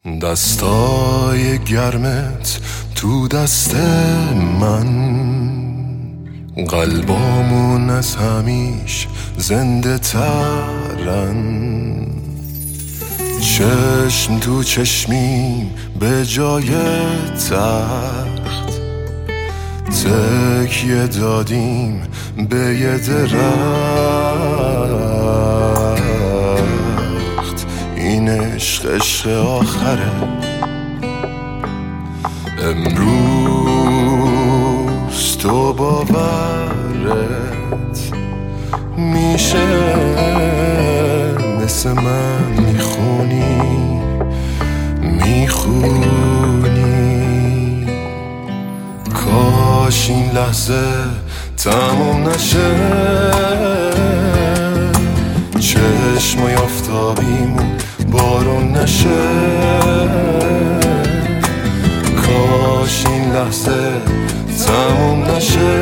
دستای گرمت تو دست من، قلبامون از همیش زنده ترن. چشم تو چشمیم به جای تخت، تکیه دادیم به یه درخت. این عشق آخره، امروز تو باورت میشه مثل من میخونی. کاش این لحظه تموم نشه، چشمای آفتابیمون بارون نشه. کاش این لحظه تموم نشه،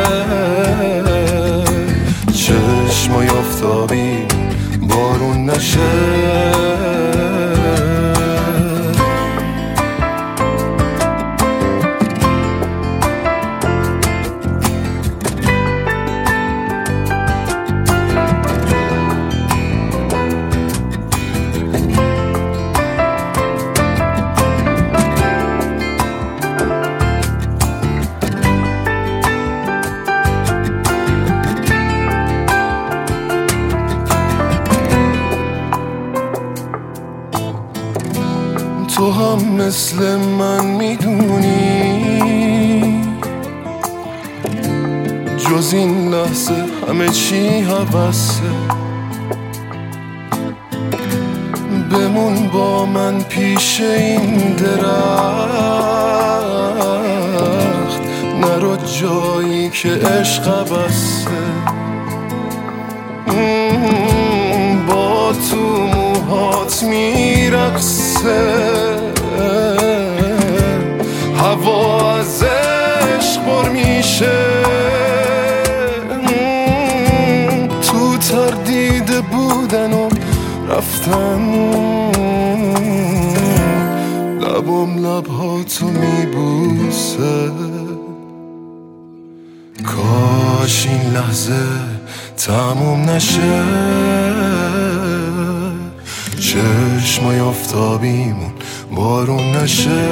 چشمای آفتابیمون بارون نشه. تو هم مثل من میدونی جز این لحظه همه چی هوسه. بمون با من پیش این درخت، نرو جایی که عشق بسته. با تو موهات میرقصه، هوا از عشق پر میشه. تو تردید بودن و رفتن، لبم لبهاتو میبوسه. کاش این لحظه تموم نشه، چشمای آفتابیمون بارون نشه.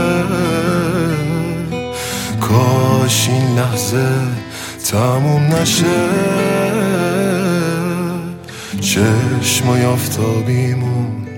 کاش این لحظه تموم نشه، چشمای آفتابیمون